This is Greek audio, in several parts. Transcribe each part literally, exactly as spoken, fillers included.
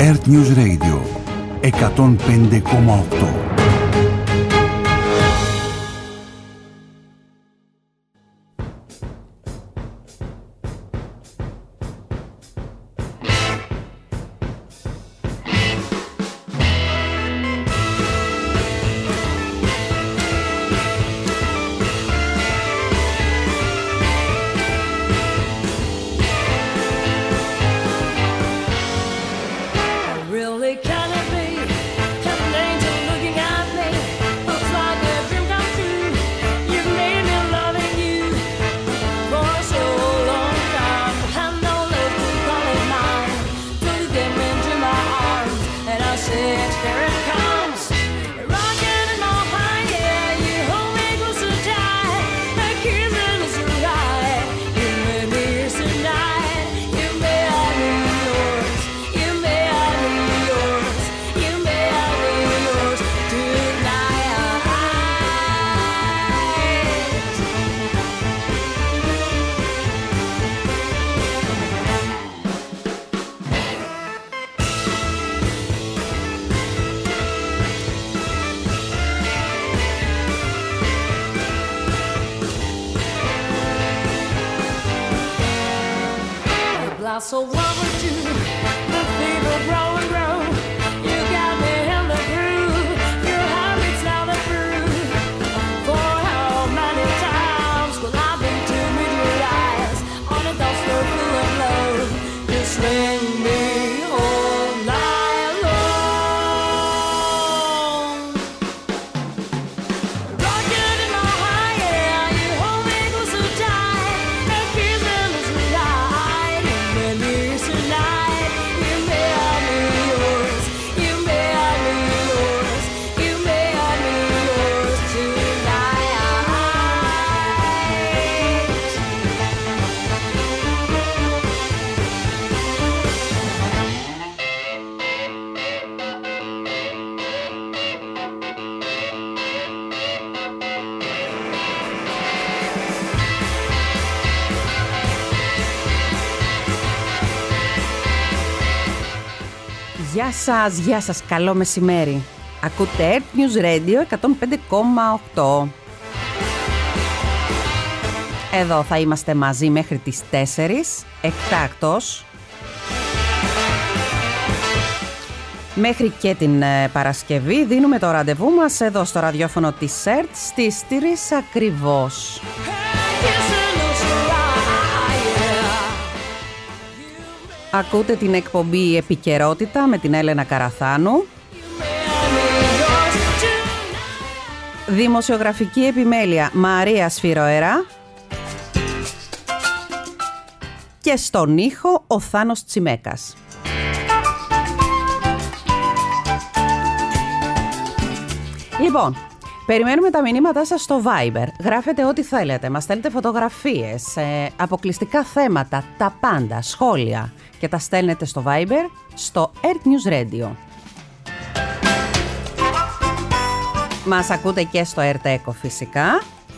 Earth News Radio εκατόν πέντε κόμμα οκτώ. So what would you, the fever grow and grow, you got me in the groove, your habits now the proof, for how many times will I be to meet your eyes, on a dance floor full of love, you swing me all night long, rocking in my high air, you hold me close so tight, and kissing is right. Tonight, you may have me yours, you may have me yours, you may have me yours Γεια σας, γεια σας, καλό μεσημέρι. Ακούτε Earth News Radio εκατόν πέντε κόμμα οκτώ. Εδώ θα είμαστε μαζί μέχρι τις τέσσερις, εκτάκτος. Μέχρι και την Παρασκευή δίνουμε το ραντεβού μας εδώ στο ραδιόφωνο της Earth στις τρεις ακριβώς. Ακούτε την εκπομπή Επικαιρότητα με την Έλενα Καραθάνου. Δημοσιογραφική επιμέλεια Μαρία Σφυροερά. Και στον ήχο ο Θάνος Τσιμέκας. Λοιπόν, περιμένουμε τα μηνύματά σας στο Viber. Γράφετε ό,τι θέλετε, μας στέλνετε φωτογραφίες, ε, αποκλειστικά θέματα, τα πάντα, σχόλια και τα στέλνετε στο Viber, στο Earth News Radio. Μας ακούτε και στο Earth Echo φυσικά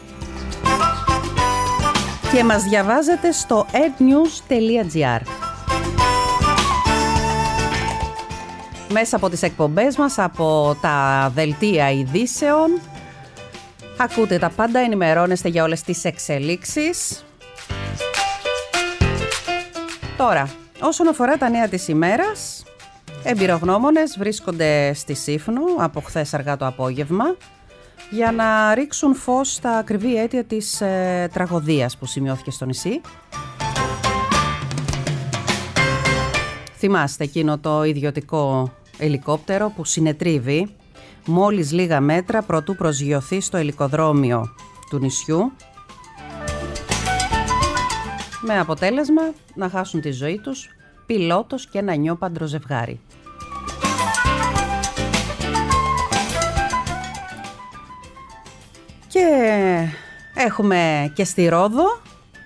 και μας διαβάζετε στο earthnews τελεία gr. Μέσα από τις εκπομπές μας, από τα δελτία ειδήσεων, ακούτε τα πάντα, ενημερώνεστε για όλες τις εξελίξεις. Τώρα, όσον αφορά τα νέα της ημέρας, εμπειρογνώμονες βρίσκονται στη Σύφνο από χθες αργά το απόγευμα για να ρίξουν φως στα ακριβή αίτια της ε, τραγωδίας που σημειώθηκε στο νησί. Θυμάστε εκείνο το ιδιωτικό ελικόπτερο που συνετρίβει μόλις λίγα μέτρα προτού προσγειωθεί στο ελικοδρόμιο του νησιού, με αποτέλεσμα να χάσουν τη ζωή τους πιλότος και ένα νιώπαντρο ζευγάρι. Και έχουμε και στη Ρόδο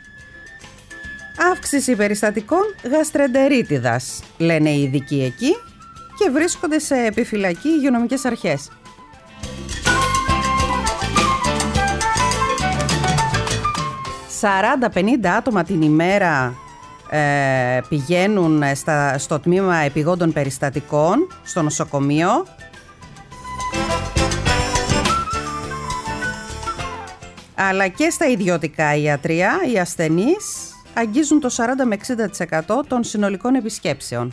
αύξηση περιστατικών γαστρεντερίτιδας, λένε οι ειδικοί εκεί, και βρίσκονται σε επιφυλακή οι υγειονομικές αρχές. σαράντα με πενήντα άτομα την ημέρα ε, πηγαίνουν στα, στο τμήμα επιγόντων περιστατικών, στο νοσοκομείο. Αλλά και στα ιδιωτικά ιατρεία οι ασθενείς αγγίζουν το σαράντα με εξήντα τοις εκατό των συνολικών επισκέψεων.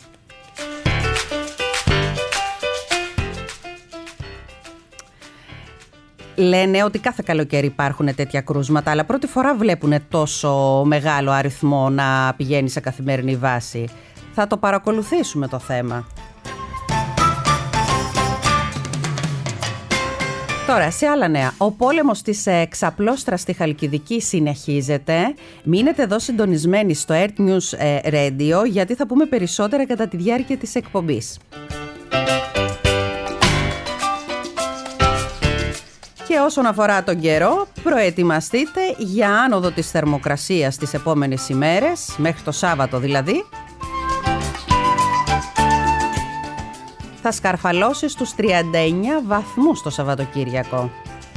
Λένε ότι κάθε καλοκαίρι υπάρχουν τέτοια κρούσματα, αλλά πρώτη φορά βλέπουν τόσο μεγάλο αριθμό να πηγαίνει σε καθημερινή βάση. Θα το παρακολουθήσουμε το θέμα. Τώρα, σε άλλα νέα, ο πόλεμος της Ξαπλώστρας στη Χαλκιδική συνεχίζεται. Μείνετε εδώ συντονισμένοι στο Earth News Radio, γιατί θα πούμε περισσότερα κατά τη διάρκεια της εκπομπής. Και όσον αφορά τον καιρό, προετοιμαστείτε για άνοδο της θερμοκρασίας τις επόμενες ημέρες, μέχρι το Σάββατο δηλαδή. Θα σκαρφαλώσει στους τριάντα εννέα βαθμούς το Σαββατοκύριακο.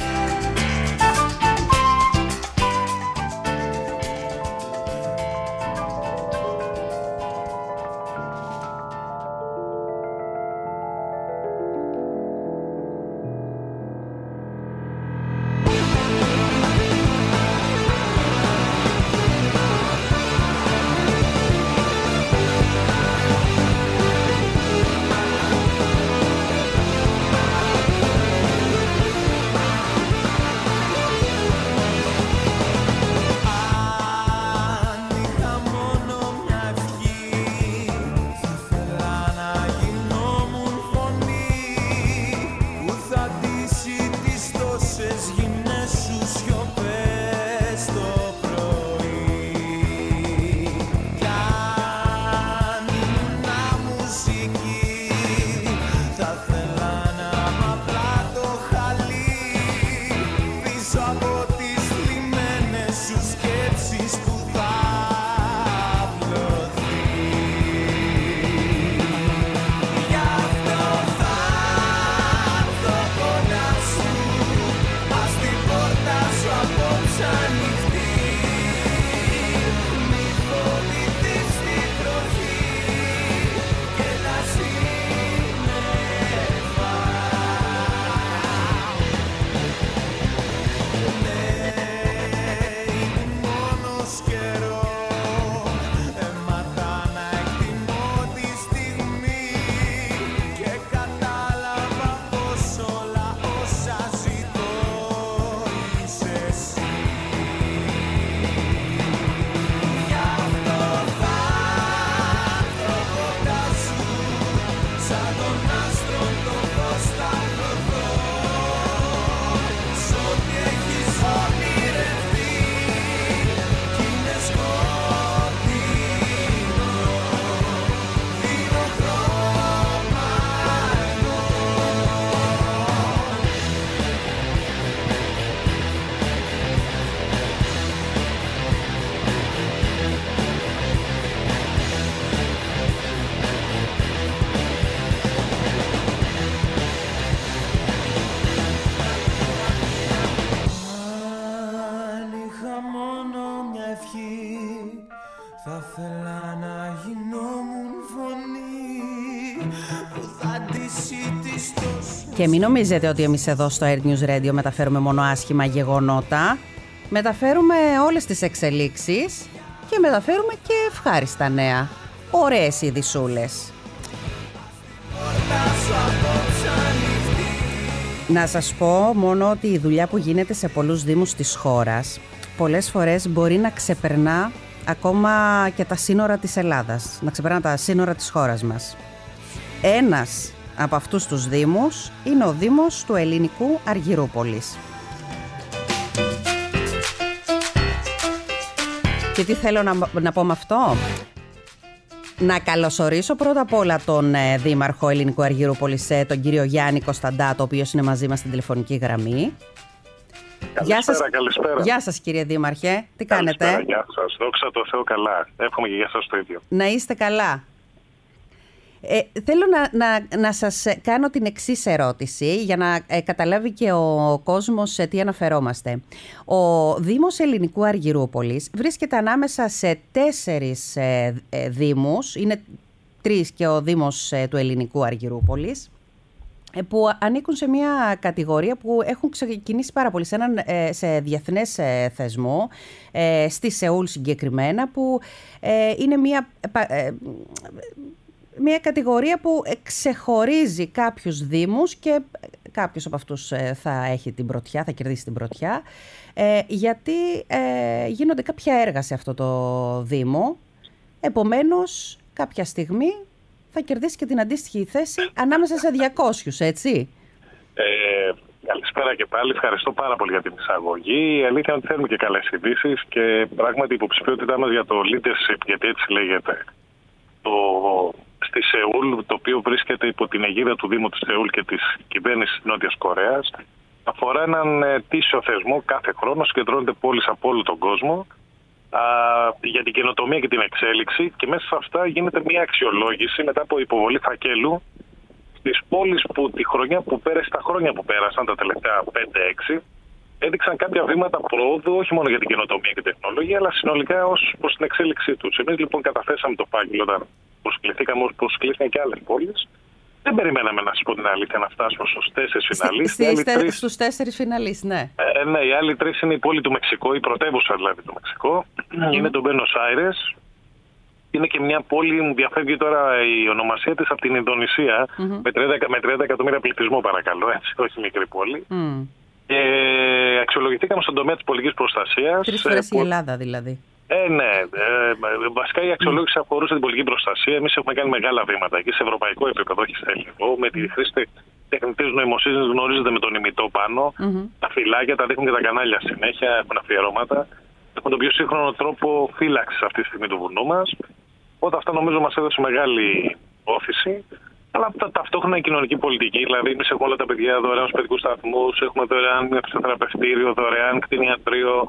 Θα θέλα να γινόμουν φωνή που θα αντισύτης τόσο. Και μην νομίζετε ότι εμείς εδώ στο Earth News Radio μεταφέρουμε μόνο άσχημα γεγονότα. Μεταφέρουμε όλες τις εξελίξεις και μεταφέρουμε και ευχάριστα νέα. Ωραίες ειδισούλες. Να σας πω μόνο ότι η δουλειά που γίνεται σε πολλούς δήμους της χώρας πολλές φορές μπορεί να ξεπερνά ακόμα και τα σύνορα της Ελλάδας, να ξεπερνά τα σύνορα της χώρας μας. Ένας από αυτούς τους δήμους είναι ο Δήμος του Ελληνικού Αργυρούπολης. Και τι θέλω να, να πω με αυτό? Να καλωσορίσω πρώτα απ' όλα τον ε, Δήμαρχο Ελληνικού Αργυρούπολης, ε, τον κύριο Γιάννη Κωνσταντάτο, ο οποίος είναι μαζί μας στην τηλεφωνική γραμμή. Καλησπέρα, Γεια σας, καλησπέρα. Γεια σας κύριε Δήμαρχε, τι Καλησπέρα, κάνετε? Γεια σας, δόξα τω Θεώ καλά. Εύχομαι και για σας το ίδιο. Να είστε καλά. Ε, θέλω να, να, να σας κάνω την εξής ερώτηση για να ε, καταλάβει και ο κόσμος σε τι αναφερόμαστε. Ο Δήμος Ελληνικού Αργυρούπολης βρίσκεται ανάμεσα σε τέσσερις ε, ε, δήμους, είναι τρεις και ο Δήμος ε, του Ελληνικού Αργυρούπολης, ε, που ανήκουν σε μια κατηγορία που έχουν ξεκινήσει πάρα πολύ σε, έναν, ε, σε διεθνές ε, θεσμό, ε, στη Σεούλ συγκεκριμένα, που ε, είναι μια... Ε, μια κατηγορία που ξεχωρίζει κάποιους δήμους και κάποιος από αυτούς θα έχει την πρωτιά, θα κερδίσει την πρωτιά, ε, γιατί ε, γίνονται κάποια έργα σε αυτό το δήμο. Επομένως, κάποια στιγμή θα κερδίσει και την αντίστοιχη θέση ανάμεσα σε διακόσιους, έτσι. Ε, καλησπέρα και πάλι. Ευχαριστώ πάρα πολύ για την εισαγωγή. Η αλήθεια είναι ότι θέλουμε και καλές ειδήσεις και πράγματι η υποψηφιότητά μας για το leadership, γιατί έτσι λέγεται, το... στη Σεούλ, το οποίο βρίσκεται υπό την αιγίδα του Δήμου της Σεούλ και της κυβέρνησης της Νότιας Κορέας, αφορά έναν ετήσιο θεσμό. Κάθε χρόνο συγκεντρώνονται πόλεις από όλο τον κόσμο α, για την καινοτομία και την εξέλιξη, και μέσα σε αυτά γίνεται μια αξιολόγηση μετά από υποβολή φακέλου στις πόλεις που τη χρονιά που πέρασε, τα χρόνια που πέρασαν, τα τελευταία πέντε έξι, έδειξαν κάποια βήματα προόδου, όχι μόνο για την καινοτομία και τεχνολογία, αλλά συνολικά ως προς την εξέλιξή τους. Εμείς λοιπόν καταθέσαμε το φάκελο όταν προσκληθήκαμε, όπως προσκλήθηκαν και άλλες πόλεις. Δεν περιμέναμε, να σας πω την αλήθεια, να φτάσουμε στους τέσσερις φιναλίστες. Στους τέσσερις φιναλίστες, ναι. Ε, ναι, οι άλλοι τρεις είναι η πόλη του Μεξικού, η πρωτεύουσα δηλαδή του Μεξικού. Mm. Είναι το Μπένος Άιρες. Είναι και μια πόλη, μου διαφεύγει τώρα η ονομασία της, από την Ινδονησία, mm-hmm. με, τριάντα, με τριάντα εκατομμύρια πληθυσμό, παρακαλώ, έτσι, όχι μικρή πόλη. Mm. Και αξιολογηθήκαμε στον τομέα της πολιτικής προστασίας. Τρεις φορές που... η Ελλάδα δηλαδή. Ε, ναι. Ε, βασικά η αξιολόγηση mm. αφορούσε την πολιτική προστασία. Εμείς έχουμε κάνει μεγάλα βήματα εκεί σε ευρωπαϊκό επίπεδο, όχι σε ελληνικό. Με τη χρήση τεχνητής νοημοσύνης, γνωρίζετε, με τον ημιτό πάνω. Mm-hmm. Τα φυλάκια τα δείχνουν και τα κανάλια συνέχεια, έχουν αφιερώματα. Έχουν τον πιο σύγχρονο τρόπο φύλαξης αυτή τη στιγμή του βουνού μας. Οπότε αυτό νομίζω μας έδωσε μεγάλη όθηση. Αλλά ταυτόχρονα η κοινωνική πολιτική. Δηλαδή, εμείς έχουμε όλα τα παιδιά δωρεάν στους παιδικούς σταθμούς, έχουμε δωρεάν ψυχοθεραπευτήριο, δωρεάν κτηνιατρίο,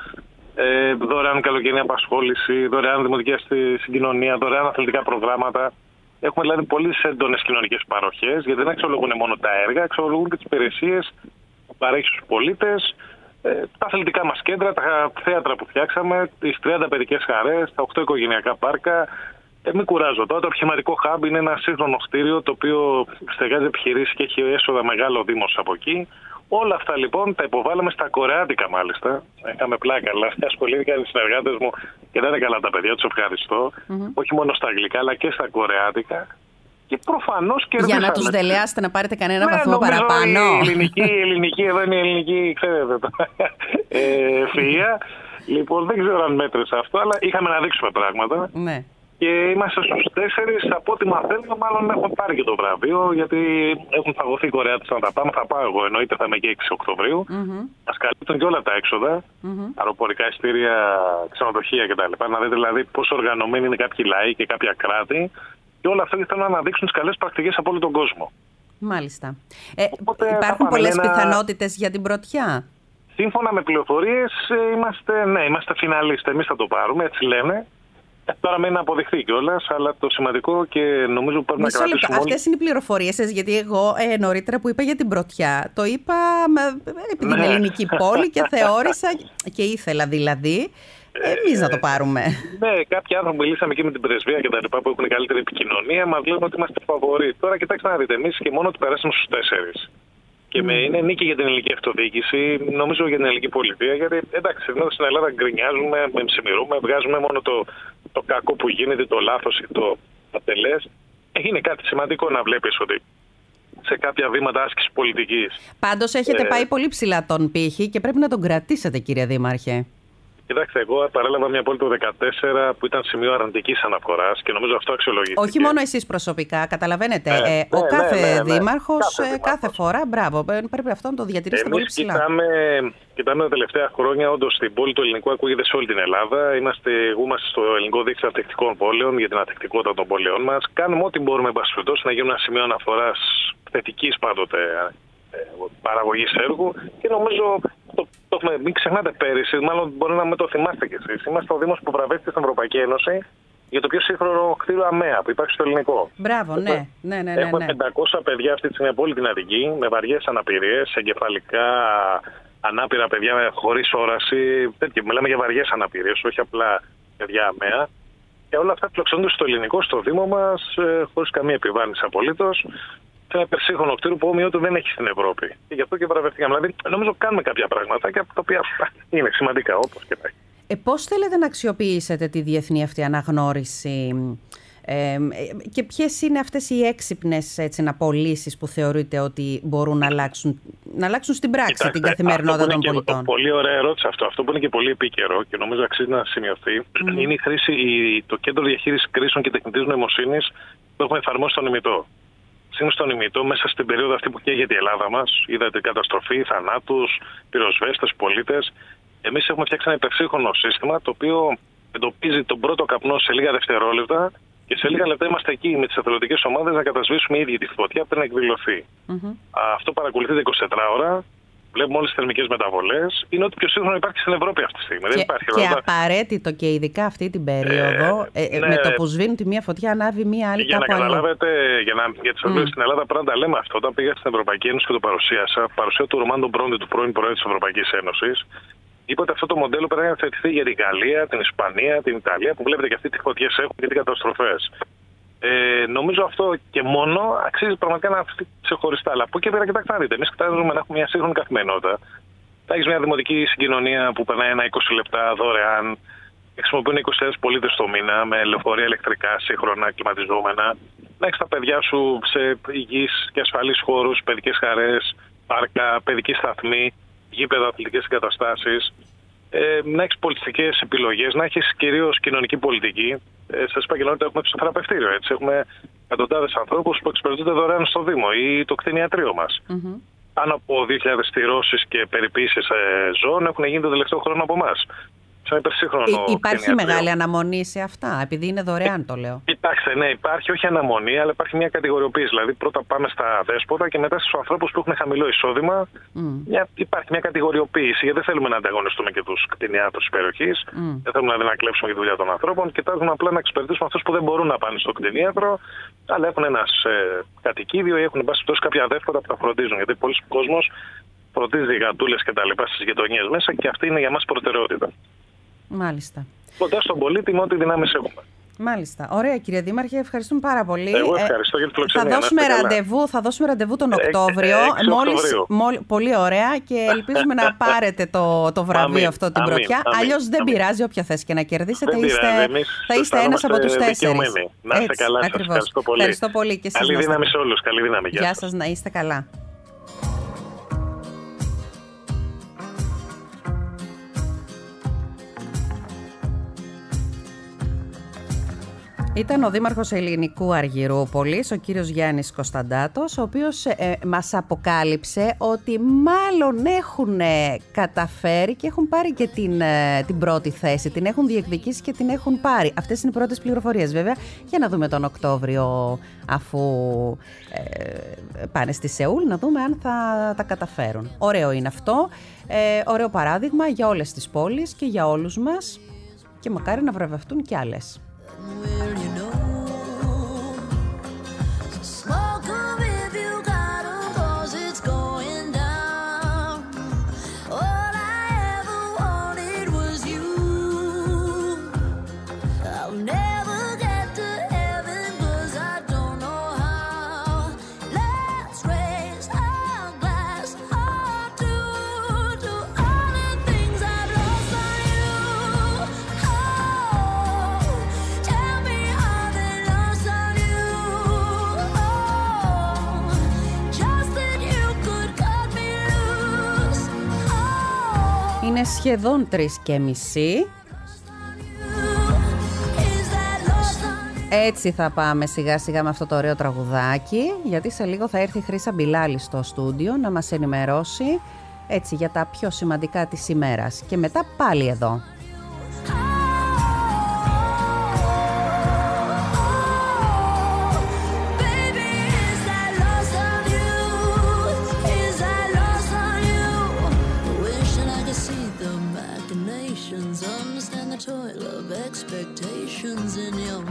ε, δωρεάν καλοκαιρινή απασχόληση, δωρεάν δημοτική συγκοινωνία, δωρεάν αθλητικά προγράμματα. Έχουμε δηλαδή πολύ έντονες κοινωνικές παροχές, γιατί δεν αξιολογούν μόνο τα έργα, αξιολογούν και τις υπηρεσίες που παρέχει στους πολίτες, ε, τα αθλητικά μας κέντρα, τα θέατρα που φτιάξαμε, τις τριάντα παιδικές χαρές, τα οκτώ οικογενειακά πάρκα. Ε, μην κουράζω τώρα. Το επιχειρηματικό hub είναι ένα σύγχρονο κτίριο το οποίο στεγάζει επιχειρήσεις και έχει έσοδα μεγάλο δήμος από εκεί. Όλα αυτά λοιπόν τα υποβάλαμε στα κορεάτικα μάλιστα. Είχαμε πλάκα, αλλά ασχολήθηκαν οι συνεργάτες μου και δεν είναι καλά τα παιδιά, τους ευχαριστώ. Mm-hmm. Όχι μόνο στα αγγλικά αλλά και στα κορεάτικα. Και προφανώς κερδίσαμε. Για να τους δελεάσετε να πάρετε κανένα ναι, βαθμό παραπάνω. Η ελληνική, η ελληνική, εδώ είναι η ελληνική, ξέρετε το. ε, φυΐα. Λοιπόν, δεν ξέρω αν μέτρησε αυτό, αλλά είχαμε να δείξουμε πράγματα. Ναι. Και είμαστε στους τέσσερις, από ό,τι μαθαίνουμε, μάλλον έχουν πάρει και το βραβείο, γιατί έχουν φαγωθεί οι Κορεάτες να τα πάμε. Θα πάω εγώ, εννοείται, θα είμαι και έξι Οκτωβρίου. Mm-hmm. Μας καλύπτουν και όλα τα έξοδα, mm-hmm. αεροπορικά εισιτήρια, ξενοδοχεία κτλ. Να δείτε δηλαδή πόσο οργανωμένοι είναι κάποιοι λαοί και κάποια κράτη. Και όλα αυτά θέλουν να αναδείξουν τις καλές πρακτικές από όλο τον κόσμο. Μάλιστα. Ε, υπάρχουν πολλές ένα... πιθανότητες για την πρωτιά. Σύμφωνα με πληροφορίες, είμαστε, ναι, είμαστε φιναλίστες. Εμείς θα το πάρουμε, έτσι λένε. Τώρα μένει να αποδειχθεί κιόλας, αλλά το σημαντικό και νομίζω πρέπει Μισό να κρατήσουμε. Όλοι... Αυτές είναι οι πληροφορίες σας, γιατί εγώ ε, νωρίτερα που είπα για την πρωτιά, το είπα με, επειδή είναι ελληνική πόλη και θεώρησα και ήθελα δηλαδή εμείς να το πάρουμε. Ναι, κάποιοι άνθρωποι μιλήσαμε και με την πρεσβεία και τα λοιπά που έχουν καλύτερη επικοινωνία, μας λένε ότι είμαστε φαβοροί. Τώρα κοιτάξτε να δείτε, εμείς και μόνο ότι περάσαμε στους τέσσερις. Και με, είναι νίκη για την ελληνική αυτοδιοίκηση, νομίζω για την ελληνική πολιτεία. Γιατί εντάξει, εδώ στην Ελλάδα γκρινιάζουμε, μεμψημυρούμε, βγάζουμε μόνο το, το κακό που γίνεται, το λάθος ή το ατελές. Είναι κάτι σημαντικό να βλέπεις ότι σε κάποια βήματα άσκησης πολιτικής. Πάντως έχετε ε, πάει πολύ ψηλά τον πύχη και πρέπει να τον κρατήσετε, κύριε Δήμαρχε. Κοιτάξτε, εγώ παρέλαβα μια πόλη το δύο χιλιάδες δεκατέσσερα που ήταν σημείο αρνητικής αναφοράς και νομίζω αυτό αξιολογήθηκε. Όχι μόνο εσείς προσωπικά, καταλαβαίνετε. Ναι, ε, ο ναι, κάθε ναι, ναι, δήμαρχος κάθε, κάθε φορά, μπράβο, πρέπει αυτό να το διατηρήσετε πολύ ψηλά. Κοιτάμε, κοιτάμε τα τελευταία χρόνια, όντως στην πόλη του ελληνικού ακούγεται σε όλη την Ελλάδα. Είμαστε, είμαστε στο ελληνικό δίκτυο ανθεκτικών πόλεων για την ανθεκτικότητα των πόλεων μας. Κάνουμε ό,τι μπορούμε, εν πάση περιπτώσει, να γίνουμε ένα σημείο αναφοράς θετικής πάντοτε παραγωγής έργου και νομίζω. Το, το, μην ξεχνάτε πέρυσι, μάλλον μπορεί να με το θυμάστε κι εσείς. Είμαστε ο Δήμος που βραβεύτηκε στην Ευρωπαϊκή Ένωση για το πιο σύγχρονο κτίριο ΑΜΕΑ που υπάρχει στο ελληνικό. Μπράβο, ναι. Έχουμε, ναι, ναι, ναι, έχουμε ναι. πεντακόσια παιδιά αυτή τη στιγμή από όλη την Αττική με βαριές αναπηρίες, εγκεφαλικά ανάπηρα παιδιά χωρίς όραση. Τέτοια, μιλάμε για βαριές αναπηρίες, όχι απλά παιδιά ΑΜΕΑ. Και όλα αυτά φιλοξενούνται στο ελληνικό, στο Δήμο μας, χωρίς καμία επιβάρυνση απολύτως. Σε ένα υπερσύγχρονο κτίριο που όμοιό του δεν έχει στην Ευρώπη. Και γι' αυτό και βραβευτήκαμε. Δηλαδή, νομίζω κάνουμε κάποια πράγματα τα οποία είναι σημαντικά, όπως και πάει. Ε, πώς θέλετε να αξιοποιήσετε τη διεθνή αυτή αναγνώριση ε, και ποιες είναι αυτές οι έξυπνες απολύσεις που θεωρείτε ότι μπορούν να αλλάξουν, να αλλάξουν στην πράξη? Κοιτάξτε, την καθημερινότητα των πολιτών? Πολύ ωραία ερώτηση αυτό. Αυτό που είναι και πολύ επίκαιρο και νομίζω αξίζει να σημειωθεί mm. είναι η χρήση, η, το κέντρο διαχείρισης κρίσεων και τεχνητής νοημοσύνης που έχουμε εφαρμόσει στον ημιτό. Σήμερα στον ημιτό, μέσα στην περίοδο αυτή που καίγεται η Ελλάδα μας, είδατε καταστροφή, θανάτους, πυροσβέστες, πολίτες. Εμείς έχουμε φτιάξει ένα υπερσύγχρονο σύστημα το οποίο εντοπίζει τον πρώτο καπνό σε λίγα δευτερόλεπτα και σε λίγα λεπτά είμαστε εκεί με τις εθελοντικές ομάδες να κατασβήσουμε οι ίδιοι τη φωτιά πριν εκδηλωθεί. Mm-hmm. Αυτό παρακολουθείται εικοσιτετράωρα. Βλέπουμε όλες τις θερμικές μεταβολές. Είναι ό,τι πιο σύγχρονο υπάρχει στην Ευρώπη αυτή τη στιγμή. Και, Δεν υπάρχει και Ελλάδα. απαραίτητο και ειδικά αυτή την περίοδο, ε, ε, ναι, με το που σβήνουν τη μία φωτιά, ανάβει μία άλλη για κάπου να αλλού. καταλάβετε, για, να, για τις mm. στην Ελλάδα πρέπει να τα λέμε αυτό. Όταν πήγα στην Ευρωπαϊκή Ένωση και το παρουσίασα, παρουσία του Ρωμάντο Μπρόντι, του πρώην Προέδρου της Ευρωπαϊκής Ένωσης, είπε ότι αυτό το μοντέλο πρέπει να θετηθεί για την Γαλλία, την Ισπανία, την Ιταλία, που βλέπετε και αυτοί τι φωτιές έχουν και τι καταστροφές. Ε, νομίζω αυτό και μόνο αξίζει πραγματικά να αυτή ξεχωριστά. Αλλά από εκεί πέρα, κοιτάξτε να δείτε, εμείς κοιτάζουμε να έχουμε μια σύγχρονη καθημερινότητα. Θα έχεις μια δημοτική συγκοινωνία που περνάει ένα είκοσι λεπτά δωρεάν. Χρησιμοποιούν είκοσι χιλιάδες πολίτες το μήνα με λεωφορεία ηλεκτρικά, σύγχρονα, κλιματιζόμενα. Να έχεις τα παιδιά σου σε υγιείς και ασφαλείς χώρους, παιδικές χαρές, πάρκα, παιδική σταθμή, γήπεδα, αθλητικές εγκαταστάσεις. Ε, να έχεις πολιτιστικές επιλογές, να έχεις κυρίως κοινωνική πολιτική. Ε, σας είπα και νωρίτερα, έχουμε το θεραπευτήριο. Έτσι. Έχουμε εκατοντάδες ανθρώπους που εξυπηρετούνται δωρεάν στο Δήμο ή το κτηνιατρίο μας. Mm-hmm. Πάνω από δύο χιλιάδες στηρώσεις και περιποίησεις ε, ζώων έχουν γίνει το τελευταίο χρόνο από εμάς. Σε ένα υπερσύγχρονο Υ- Υπάρχει μεγάλη αναμονή σε αυτά, επειδή είναι δωρεάν, το λέω. Κοιτάξτε, ναι, υπάρχει όχι αναμονή, αλλά υπάρχει μια κατηγοριοποίηση. Δηλαδή, πρώτα πάμε στα δέσποτα και μετά στους ανθρώπους που έχουν χαμηλό εισόδημα. Mm. Μια, υπάρχει μια κατηγοριοποίηση, γιατί δεν θέλουμε να ανταγωνιστούμε και τους κτηνιάτρους της περιοχής. Mm. Δεν θέλουμε δηλαδή να κλέψουμε και τη δουλειά των ανθρώπων. Κοιτάζουμε απλά να εξυπηρετήσουμε αυτούς που δεν μπορούν να πάνε στο κτηνίατρο, αλλά έχουν ένα ε, κατοικίδιο ή έχουν εν πάση περιπτώσει κάποια δέσποτα που τα φροντίζουν. Γιατί πολλοί κόσμος φροντίζει γατούλες και τα λοιπά στις γειτονιές μέσα και αυτή είναι για μας προτεραιότητα. Μάλιστα. Κοντά στον πολίτη με ό,τι δυνάμεις έχουμε. Μάλιστα. Ωραία, κύριε Δήμαρχε, ευχαριστούμε πάρα πολύ. Εγώ ευχαριστώ για τη φιλοξενία. Θα δώσουμε, ραντεβού, θα δώσουμε ραντεβού τον Οκτώβριο. Ε, μόλις, μόλις, πολύ ωραία και ελπίζουμε να πάρετε το, το βραβείο αμήν, αυτό την πρωτιά. Αλλιώς δεν αμήν. πειράζει, όποια θέση και να κερδίσετε. Είστε, θα είστε ένας από τους τέσσερις. Να είστε καλά. Σας ευχαριστώ πολύ. Ευχαριστώ πολύ και καλή δύναμη σε όλους. Καλή δύναμη. Γεια σας, να είστε καλά. Ήταν ο Δήμαρχος Ελληνικού Αργυρούπολης, ο κύριος Γιάννης Κωνσταντάτος, ο οποίος ε, μας αποκάλυψε ότι μάλλον έχουν ε, καταφέρει και έχουν πάρει και την, ε, την πρώτη θέση. Την έχουν διεκδικήσει και την έχουν πάρει. Αυτές είναι οι πρώτες πληροφορίες, βέβαια, για να δούμε τον Οκτώβριο, αφού ε, πάνε στη Σεούλ, να δούμε αν θα τα καταφέρουν. Ωραίο είναι αυτό. Ε, ωραίο παράδειγμα για όλες τις πόλεις και για όλους μας και μακάρι να βραβευτούν κι άλλες. Will you know? So smoke 'em if you got 'em, 'cause it's going down. All I ever wanted was you. I'll never get to heaven 'cause I don't know how. Let's raise our glass or two to all the things I've lost on you. Oh, tell me how they lost on you. Oh, just that you could cut me loose. Oh, Είναι σχεδόν τρεις και μισή. is that lost on you? Έτσι θα πάμε σιγά σιγά με αυτό το ωραίο τραγουδάκι, γιατί σε λίγο θα έρθει η Χρύσα Μπιλάλη στο στούντιο να μας ενημερώσει έτσι για τα πιο σημαντικά της ημέρας. Και μετά πάλι εδώ. Baby, is that lost on you? Is that lost on you? Wishing I could see the machinations, understand the toil of expectations in your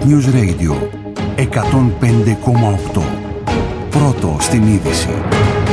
Net News Radio εκατόν πέντε κόμμα οκτώ. Πρώτο στην είδηση.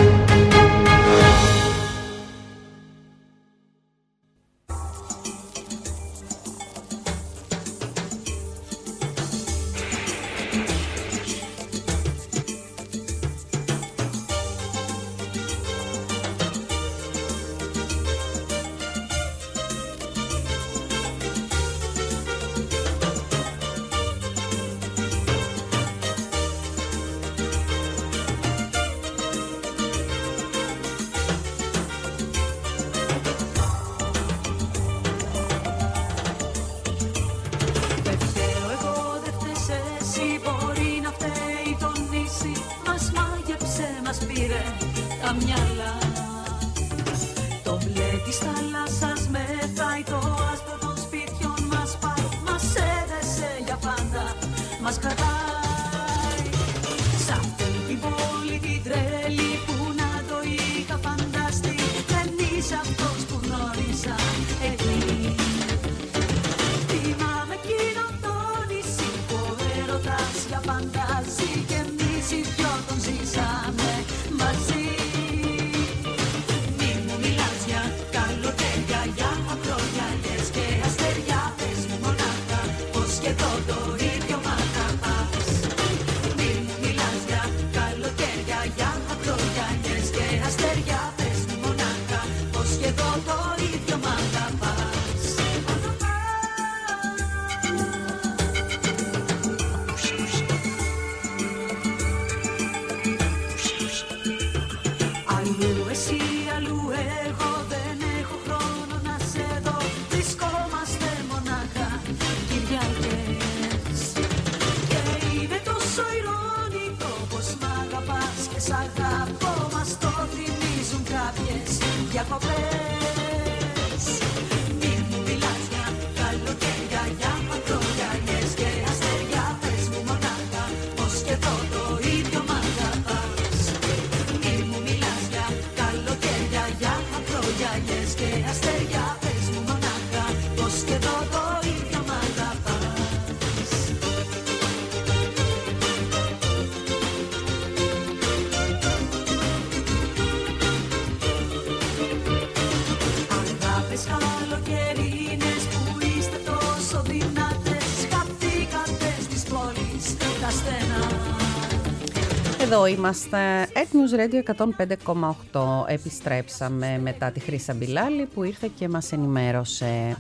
Εδώ είμαστε, Net News Radio εκατόν πέντε κόμμα οκτώ. Επιστρέψαμε μετά τη Χρύσα Μπιλάλη που ήρθε και μας ενημέρωσε.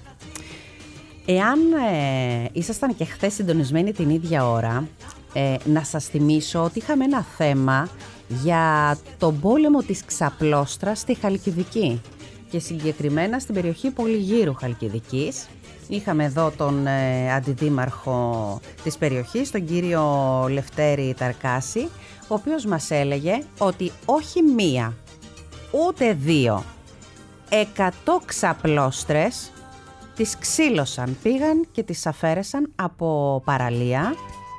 Εάν ε, ήσασταν και χθες συντονισμένοι την ίδια ώρα, ε, να σας θυμίσω ότι είχαμε ένα θέμα για τον πόλεμο της Ξαπλώστρας στη Χαλκιδική και συγκεκριμένα στην περιοχή Πολυγύρου Χαλκιδικής. Είχαμε εδώ τον ε, αντιδήμαρχο της περιοχής, τον κύριο Λευτέρη Ταρκάση, ο οποίος μας έλεγε ότι όχι μία, ούτε δύο, εκατό ξαπλώστρες τις ξύλωσαν, πήγαν και τις αφαίρεσαν από παραλία,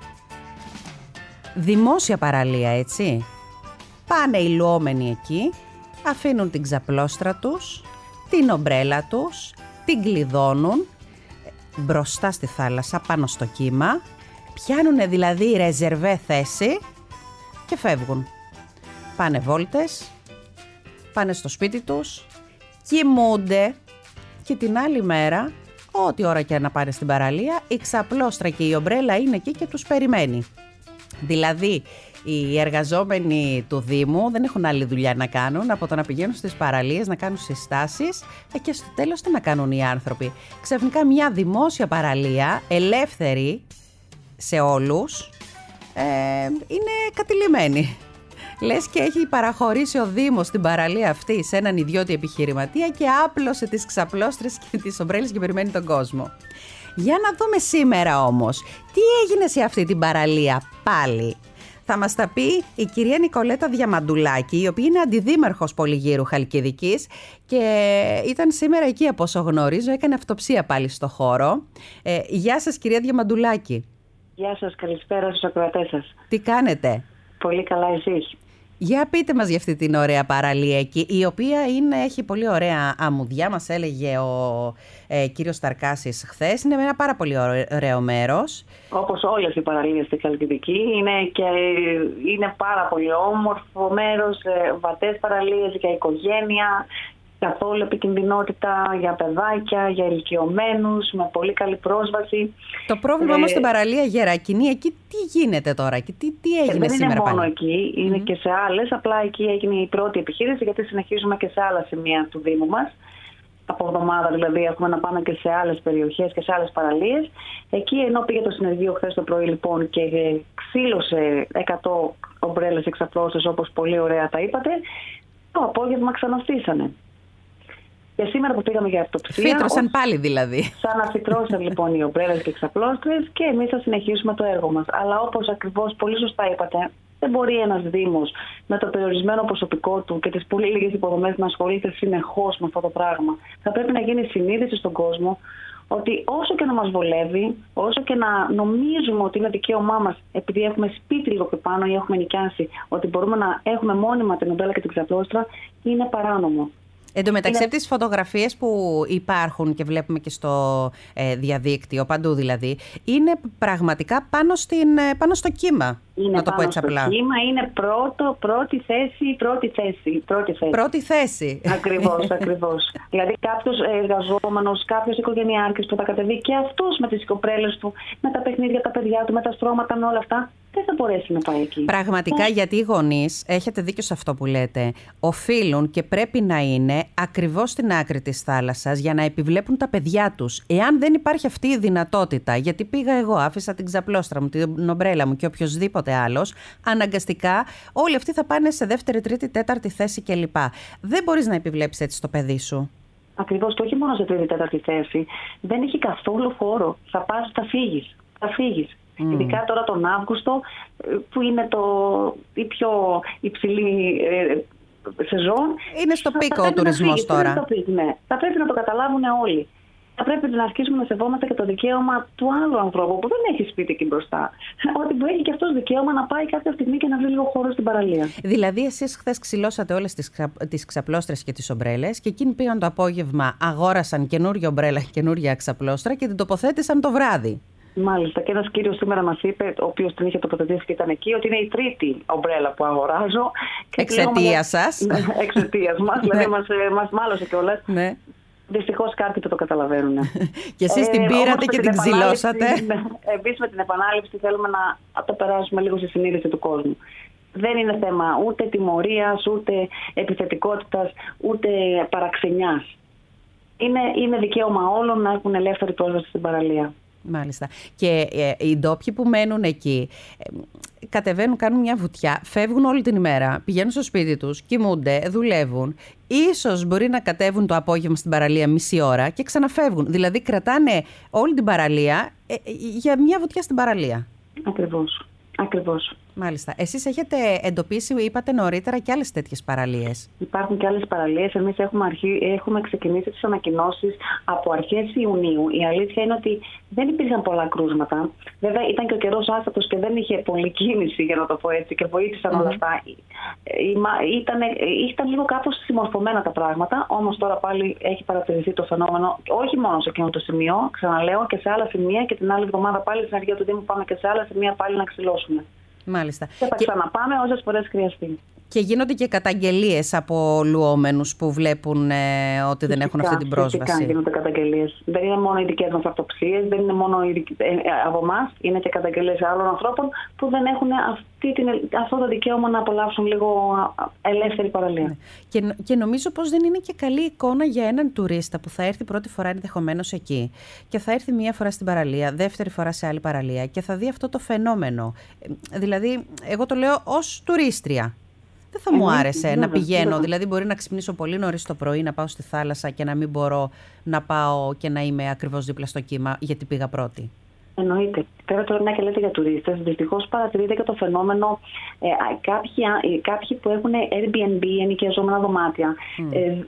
δημόσια παραλία έτσι, πάνε οι λουόμενοι εκεί, αφήνουν την ξαπλώστρα τους, την ομπρέλα τους, την κλειδώνουν μπροστά στη θάλασσα, πάνω στο κύμα, πιάνουνε δηλαδή ρεζερβέ θέση και φεύγουν. Πάνε βόλτες, πάνε στο σπίτι τους, κοιμούνται και την άλλη μέρα, ό,τι ώρα και να πάνε στην παραλία, η ξαπλώστρα και η ομπρέλα είναι εκεί και τους περιμένει. Δηλαδή, οι εργαζόμενοι του Δήμου δεν έχουν άλλη δουλειά να κάνουν από το να πηγαίνουν στις παραλίες, να κάνουν συστάσεις και στο τέλος τι να κάνουν οι άνθρωποι. Ξαφνικά μια δημόσια παραλία, ελεύθερη σε όλους, ε, είναι κατηλημένη. Λες και έχει παραχωρήσει ο Δήμος την παραλία αυτή σε έναν ιδιώτη επιχειρηματία και άπλωσε τις ξαπλώστρες και τις ομπρέλες και περιμένει τον κόσμο. Για να δούμε σήμερα όμως, τι έγινε σε αυτή την παραλία πάλι. Θα μας τα πει η κυρία Νικολέτα Διαμαντουλάκη, η οποία είναι αντιδήμαρχος Πολυγύρου Χαλκιδικής και ήταν σήμερα εκεί από όσο γνωρίζω, έκανε αυτοψία πάλι στο χώρο. Ε, γεια σας κυρία Διαμαντουλάκη. Γεια σας, καλησπέρα στους ακροατές σας. Τι κάνετε? Πολύ καλά, εσείς? Για πείτε μας για αυτή την ωραία παραλία εκεί, η οποία είναι, έχει πολύ ωραία αμμουδιά, μας έλεγε ο ε, κύριος Σταρκάσης χθες. Είναι ένα πάρα πολύ ωραίο μέρος. Όπως όλες οι παραλίες στη Χαλκιδική, είναι, και, είναι πάρα πολύ όμορφο μέρος, ε, βατές παραλίες για οικογένεια, καθόλου επικινδυνότητα για παιδάκια, για ηλικιωμένους, με πολύ καλή πρόσβαση. Το πρόβλημα ε, όμως στην παραλία Γερακινή, εκεί τι γίνεται τώρα και τι, τι έγινε δεν σήμερα είναι μόνο πάλι? εκεί, είναι mm-hmm. και σε άλλες, απλά εκεί έγινε η πρώτη επιχείρηση, γιατί συνεχίζουμε και σε άλλα σημεία του Δήμου μας. Από εβδομάδα δηλαδή έχουμε να πάμε και σε άλλες περιοχές και σε άλλες παραλίες. Εκεί, ενώ πήγε το συνεργείο χθες το πρωί λοιπόν και ξύλωσε εκατό ομπρέλες εξαπλώσεις, όπως πολύ ωραία τα είπατε, το απόγευμα ξαναστήσανε. Και σήμερα που πήγαμε για αυτοψία. Φύτρωσαν ως... πάλι δηλαδή. Σαν να φυτρώσαν λοιπόν οι ομπρέλες και εξαπλώστρες, και εμείς θα συνεχίσουμε το έργο μας. Αλλά όπως ακριβώς πολύ σωστά είπατε, δεν μπορεί ένας Δήμος με το περιορισμένο προσωπικό του και τις πολύ λίγες υποδομές να ασχολείται συνεχώς με αυτό το πράγμα. Θα πρέπει να γίνει συνείδηση στον κόσμο ότι όσο και να μας βολεύει, όσο και να νομίζουμε ότι είναι δικαίωμά μας, επειδή έχουμε σπίτι λίγο πιο πάνω ή έχουμε νοικιάσει, ότι μπορούμε να έχουμε μόνιμα την ομπρέλα και την ξαπλώστρα, είναι παράνομο. Εν τω μεταξύ, είναι... από τις φωτογραφίες που υπάρχουν και βλέπουμε και στο ε, διαδίκτυο, παντού δηλαδή, είναι πραγματικά πάνω, στην, πάνω στο κύμα. Είναι να το πάνω πω έτσι στο απλά. κύμα, είναι πρώτο, πρώτη θέση, πρώτη θέση. Πρώτη θέση. Πρώτη θέση. Ακριβώς, ακριβώς. Δηλαδή κάποιος εργαζόμενος, κάποιος οικογενειάρχης που θα κατεβεί και αυτός με τις κοπρέλες του, με τα παιχνίδια, τα παιδιά του, με τα στρώματα, με όλα αυτά, δεν θα μπορέσει να πάει εκεί. Πραγματικά, yeah. γιατί οι γονείς, έχετε δίκιο σε αυτό που λέτε, οφείλουν και πρέπει να είναι ακριβώς στην άκρη της θάλασσας για να επιβλέπουν τα παιδιά τους. Εάν δεν υπάρχει αυτή η δυνατότητα, γιατί πήγα εγώ, άφησα την ξαπλώστρα μου, την ομπρέλα μου και οποιοδήποτε άλλος, αναγκαστικά όλοι αυτοί θα πάνε σε δεύτερη, τρίτη, τέταρτη θέση κλπ. Δεν μπορείς να επιβλέψεις έτσι το παιδί σου. Ακριβώς, και όχι μόνο σε τρίτη, τέταρτη θέση. Δεν έχει καθόλου χώρο. Θα πας, θα φύγεις. Θα φύγεις. Mm. Ειδικά τώρα τον Αύγουστο, που είναι το, η πιο υψηλή ε, σεζόν. Είναι στο πίκο ο τουρισμός τώρα. Στο πίκ, ναι. Θα πρέπει να το καταλάβουν όλοι. Θα πρέπει να αρχίσουμε να σεβόμαστε και το δικαίωμα του άλλου ανθρώπου που δεν έχει σπίτι εκεί μπροστά. Ότι που έχει και αυτός δικαίωμα να πάει κάποια στιγμή και να βρει λίγο χώρο στην παραλία. Δηλαδή, εσείς χθες ξυλώσατε όλες τις, ξα... τις ξαπλώστρες και τις ομπρέλες και εκείνοι πήγαν το απόγευμα, αγόρασαν καινούρια ομπρέλα και καινούρια ξαπλώστρα και την τοποθέτησαν το βράδυ. Μάλιστα. Και ένας κύριος σήμερα μας είπε, ο οποίος την είχε τοποθετήσει και ήταν εκεί, ότι είναι η τρίτη ομπρέλα που αγοράζω. Εξαιτίας σας. Εξαιτίας μας. Δηλαδή, μας, μας μάλωσε κιόλας. Ναι. Δυστυχώς κάποιοι το καταλαβαίνουν. Και εσείς την πήρατε ε, και την ξυλώσατε. Επίσης με την επανάληψη θέλουμε να το περάσουμε λίγο στη συνείδηση του κόσμου. Δεν είναι θέμα ούτε τιμωρίας, ούτε επιθετικότητας, ούτε παραξενιάς. Είναι, είναι δικαίωμα όλων να έχουν ελεύθερη πρόσβαση στην παραλία. Μάλιστα. Και ε, οι ντόπιοι που μένουν εκεί ε, κατεβαίνουν, κάνουν μια βουτιά, φεύγουν όλη την ημέρα, πηγαίνουν στο σπίτι τους, κοιμούνται, δουλεύουν. Ίσως μπορεί να κατέβουν το απόγευμα στην παραλία μισή ώρα και ξαναφεύγουν. Δηλαδή κρατάνε όλη την παραλία ε, ε, για μια βουτιά στην παραλία. Ακριβώς. Ακριβώς. Μάλιστα. Εσείς έχετε εντοπίσει, είπατε νωρίτερα, και άλλες τέτοιες παραλίες. Υπάρχουν και άλλες παραλίες. Εμείς έχουμε, αρχί... έχουμε ξεκινήσει τις ανακοινώσεις από αρχές Ιουνίου. Η αλήθεια είναι ότι δεν υπήρχαν πολλά κρούσματα. Βέβαια ήταν και ο καιρός άστατος και δεν είχε πολλή κίνηση, για να το πω έτσι, και βοήθησαν mm-hmm. όλα αυτά. Ήταν, ήταν λίγο κάπως συμμορφωμένα τα πράγματα, όμως τώρα πάλι έχει παρατηρηθεί το φαινόμενο, όχι μόνο σε εκείνο το σημείο, ξαναλέω, και σε άλλα σημεία, και την άλλη εβδομάδα πάλι στην αρχή του Δήμου πάμε και σε άλλα σημεία πάλι να ξυλώσουμε. Μάλιστα. Και θα ξαναπάμε όσες φορές χρειαστεί. Και γίνονται και καταγγελίες από λουόμενους που βλέπουν ε, ότι δεν έχουν αυτή την πρόσβαση. Φυσικά γίνονται καταγγελίες. Δεν είναι μόνο οι δικές μας αυτοψίες, δεν είναι μόνο οι, ε, ε, από εμάς, είναι και καταγγελίες άλλων ανθρώπων που δεν έχουν αυτή την, αυτό το δικαίωμα να απολαύσουν λίγο ελεύθερη παραλία. Ναι. Και, και νομίζω πως δεν είναι και καλή εικόνα για έναν τουρίστα που θα έρθει πρώτη φορά ενδεχομένως εκεί και θα έρθει μία φορά στην παραλία, δεύτερη φορά σε άλλη παραλία και θα δει αυτό το φαινόμενο. Δηλαδή, εγώ το λέω ως τουρίστρια. Δεν θα μου άρεσε ε, να πηγαίνω, βέβαια. Δηλαδή μπορεί να ξυπνήσω πολύ νωρίς το πρωί, να πάω στη θάλασσα και να μην μπορώ να πάω και να είμαι ακριβώς δίπλα στο κύμα γιατί πήγα πρώτη. Εννοείται. Πέρα τώρα μια και λέτε για τουρίστες, δυστυχώς παρατηρείται και το φαινόμενο ε, κάποιοι, ε, κάποιοι που έχουν Airbnb, ενοικιαζόμενα δωμάτια, mm. ε, ε,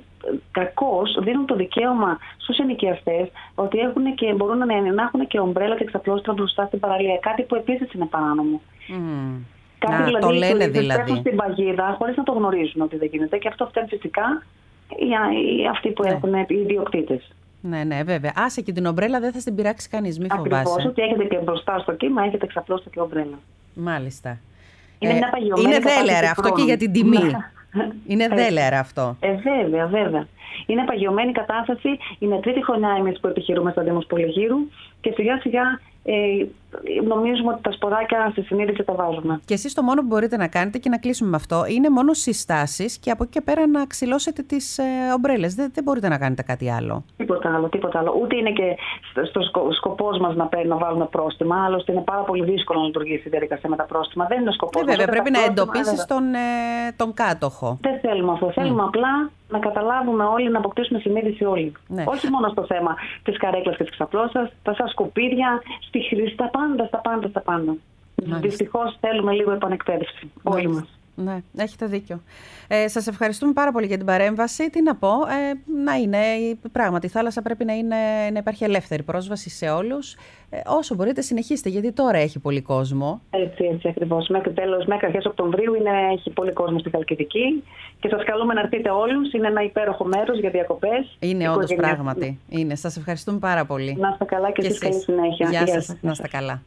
κακώς δίνουν το δικαίωμα στους ενοικιαστές ότι έχουν και, μπορούν να, να έχουν και ομπρέλα και ξαπλώστρα μπροστά στην παραλία, κάτι που επίσης είναι παράνομο. Mm. Να δηλαδή, το λένε τουρίστες δηλαδή. πέφτουν στην παγίδα χωρίς να το γνωρίζουν ότι δεν γίνεται. Και αυτό φταίνει φυσικά οι, οι, αυτοί που Ναι. έχουν οι ιδιοκτήτες. Ναι, ναι, βέβαια. Άσε και την ομπρέλα δεν θα στην πειράξει κανείς, μη Ακριβώς, φοβάσαι. ότι έχετε και μπροστά στο κύμα, έχετε ξαπλώσει και ομπρέλα. Μάλιστα. Είναι μια παγιωμένη είναι κατάσταση δέλεαρα αυτό και χρόνου. για την τιμή. Ναι. Είναι Ε, δέλεαρα αυτό. Ε, βέβαια, βέβαια. Είναι παγιωμένη κατάσταση. Είναι τρίτη χρονιά εμείς που επιχειρούμε στο Δήμο Πολυγύρου και σιγά σιγά ε, νομίζουμε ότι τα σποράκια στη συνείδηση τα βάζουμε. Και εσείς το μόνο που μπορείτε να κάνετε και να κλείσουμε με αυτό είναι μόνο συστάσεις και από εκεί και πέρα να ξυλώσετε τις ε, ομπρέλες. Δεν, δεν μπορείτε να κάνετε κάτι άλλο. Τίποτα άλλο, τίποτα άλλο. Ούτε είναι και στο σκο, σκοπός μας να, να βάλουμε πρόστιμα. Άλλωστε είναι πάρα πολύ δύσκολο να λειτουργήσει η διαδικασία με τα πρόστιμα. Δεν είναι σκοπός. Ε, βέβαια, μας, πρέπει να πρόστιμα, εντοπίσεις βέβαια. τον, ε, τον κάτοχο. Δεν θέλουμε αυτό. Θέλουμε απλά να καταλάβουμε όλοι, να αποκτήσουμε συνείδηση όλοι. Ναι. Όχι μόνο στο θέμα της καρέκλας και της ξαπλώσας, τα σαν σκουπίδια, στη χρήση, στα πάντα, στα πάντα, στα πάντα. Δυστυχώς θέλουμε λίγο επανεκπαίδευση. Όλοι μας. Ναι, έχετε δίκιο. Ε, σας ευχαριστούμε πάρα πολύ για την παρέμβαση. Τι να πω, ε, να είναι, πράγματι η θάλασσα πρέπει να, είναι, να υπάρχει ελεύθερη πρόσβαση σε όλους. Ε, όσο μπορείτε συνεχίστε, γιατί τώρα έχει πολύ κόσμο. Έτσι, έτσι ακριβώς. Μέχρι τέλος, μέχρι αρχές Οκτωβρίου είναι, έχει πολύ κόσμο στη Χαλκιδική και σας καλούμε να έρθετε όλους. Είναι ένα υπέροχο μέρος για διακοπές. Είναι όντως οικογενειακές. πράγματι. Είναι. Σας ευχαριστούμε πάρα πολύ. Να είστε καλά και, Και εσείς καλή εσείς. συνέχεια. Γεια Γεια σας. σας. Να είστε καλά.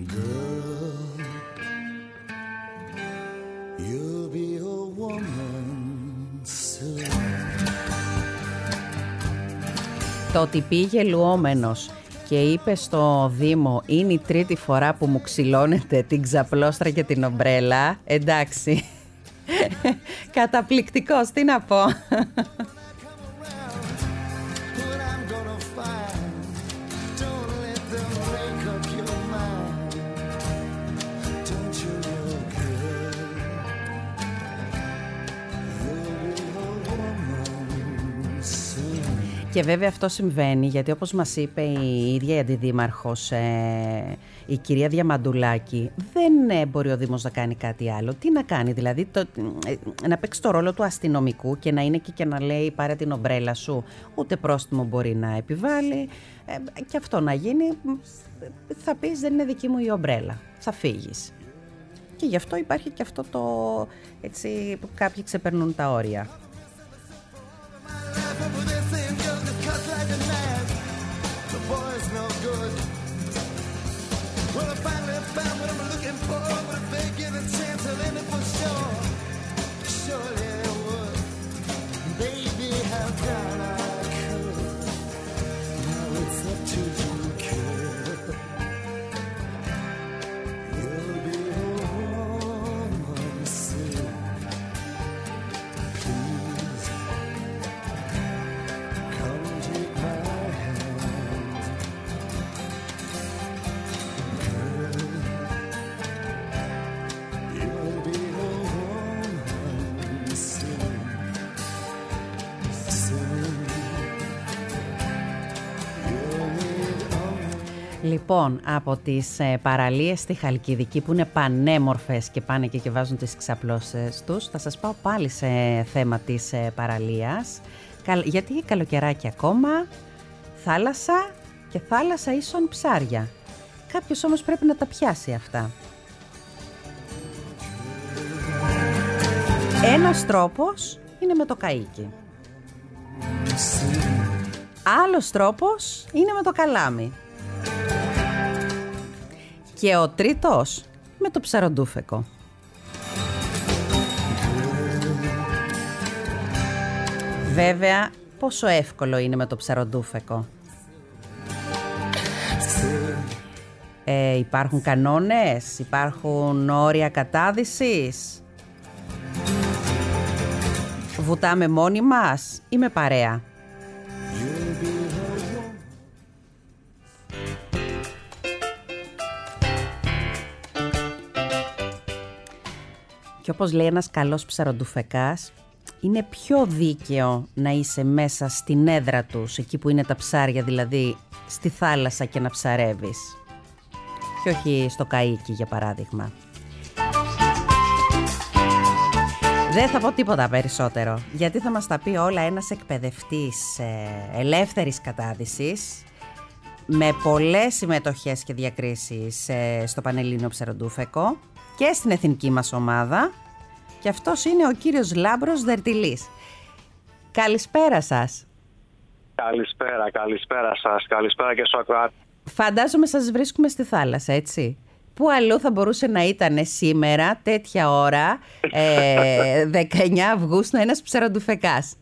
You'll be a woman soon. Το ότι πήγε λουόμενος και είπε στο Δήμο είναι η τρίτη φορά που μου ξυλώνετε την ξαπλώστρα και την ομπρέλα, εντάξει. Καταπληκτικός, τι να πω. What I'm gonna find. Don't let them break up your mind. Don't you look good? You'll be a woman soon. Και βέβαια αυτό συμβαίνει γιατί όπως μας είπε η ίδια η αντιδήμαρχος, ε, η κυρία Διαμαντουλάκη, δεν ε, μπορεί ο Δήμος να κάνει κάτι άλλο. Τι να κάνει δηλαδή, το, ε, να παίξει το ρόλο του αστυνομικού και να είναι εκεί και να λέει πάρε την ομπρέλα σου, ούτε πρόστιμο μπορεί να επιβάλλει, ε, και αυτό να γίνει, θα πεις δεν είναι δική μου η ομπρέλα, θα φύγεις. Και γι' αυτό υπάρχει και αυτό το, έτσι, που κάποιοι ξεπερνούν τα όρια. Λοιπόν, από τις ε, παραλίες στη Χαλκιδική που είναι πανέμορφες και πάνε και, και βάζουν τις ξαπλώσεις τους, θα σας πάω πάλι σε θέμα της ε, παραλίας, Καλ, γιατί καλοκαιράκι ακόμα, θάλασσα και θάλασσα ίσον ψάρια. Κάποιος όμως πρέπει να τα πιάσει αυτά. Ένας τρόπος είναι με το καΐκι. Άλλος τρόπος είναι με το καλάμι. Και ο τρίτος με το ψαροντούφεκο. Βέβαια, πόσο εύκολο είναι με το ψαροντούφεκο. Ε, υπάρχουν κανόνες, υπάρχουν όρια κατάδυσης. Βουτάμε μόνοι μας ή με παρέα. Και όπως λέει ένας καλός ψαροντουφεκάς, είναι πιο δίκαιο να είσαι μέσα στην έδρα τους, εκεί που είναι τα ψάρια, δηλαδή στη θάλασσα, και να ψαρεύεις. Και όχι στο καΐκι, για παράδειγμα. Δεν θα πω τίποτα περισσότερο, γιατί θα μας τα πει όλα ένας εκπαιδευτής ε, ελεύθερης κατάδυσης, με πολλές συμμετοχές και διακρίσεις ε, στο Πανελλήνιο Ψαροντούφεκο, και στην εθνική μας ομάδα. Και αυτός είναι ο κύριος Λάμπρος Δερτιλής. Καλησπέρα σας. Καλησπέρα, καλησπέρα σας. Καλησπέρα και στο ακροάτη. Φαντάζομαι σας βρίσκουμε στη θάλασσα, έτσι. Πού αλλού θα μπορούσε να ήταν σήμερα, τέτοια ώρα, ε, δεκαεννιά Αυγούστου, ένας ψαροντουφεκάς.